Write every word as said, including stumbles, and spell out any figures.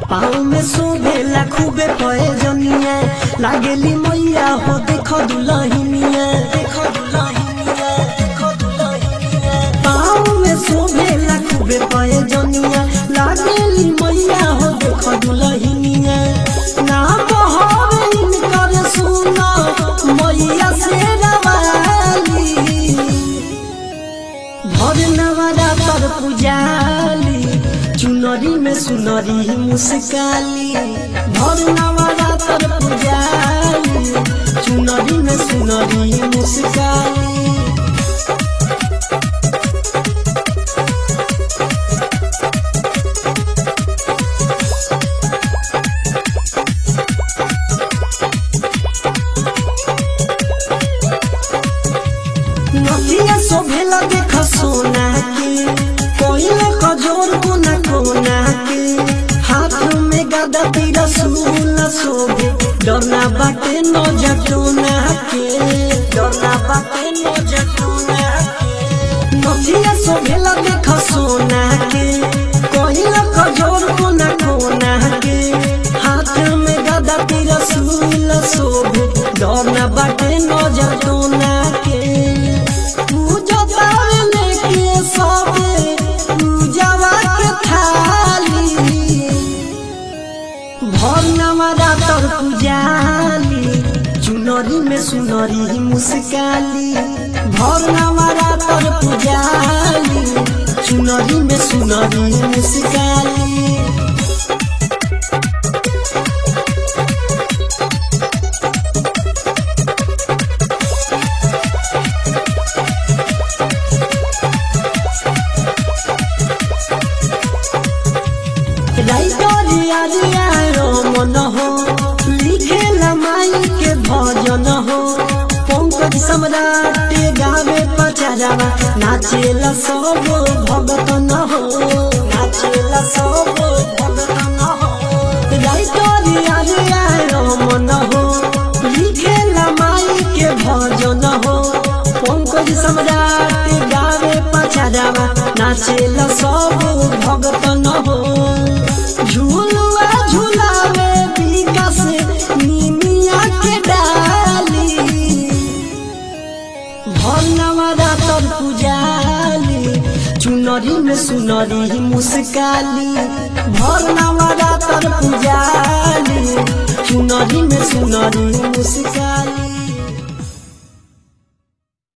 पाँव में शोभेला खूबे प्रयोजनिया लागेली मैया हो देखो दुल्हनिया देखो दुल्हनिया देखो दुल्हनिया पाँव में शोभेला खूबे प्रयोजनिया लागेली मैया हो देखो दुल्हनिया ना बहवे इनकर सुना मैया से रवाली भर नवरात्र पुजाली चुनरी में सुनरी मुस्काली भर नवरात्र पुजाली चुनरी में सुनरी मुस्काली नदिया शोभेला देख सोना के कोइला कजोर कोना कोना के हाथ में गदा तीर सूल शोभे डरना बाटे न जटोना के डरना बाटे न जटोना के नदिया शोभेला देख सोना के कोइला कजोर कोना कोना के हाथ में गदा तीर सूल शोभे डरना बाटे न जटोना के भर नवरात्र पुजाली चुनरी में सुनरी मुस्काली भर नवरात्र पुजाली चुनरी में सुनरी मुस्काली मन हो लिखेला माई के भजन हो पंकज सम्राट गावे पचारावा नाचेला सब भगतन हो नाचेला सब भगतन हो मन हो लिखेला माई के भजन हो पंकज सम्राट गावे पचारावा नाचेला सब भगतन हो झूलुआ झूलावे विकास निमिया के डाली भर नवरात्र पुजाली चुनरी में सुनरी मुस्काली भर नवरात्र पुजाली चुनरी में सुनरी मुस्काली।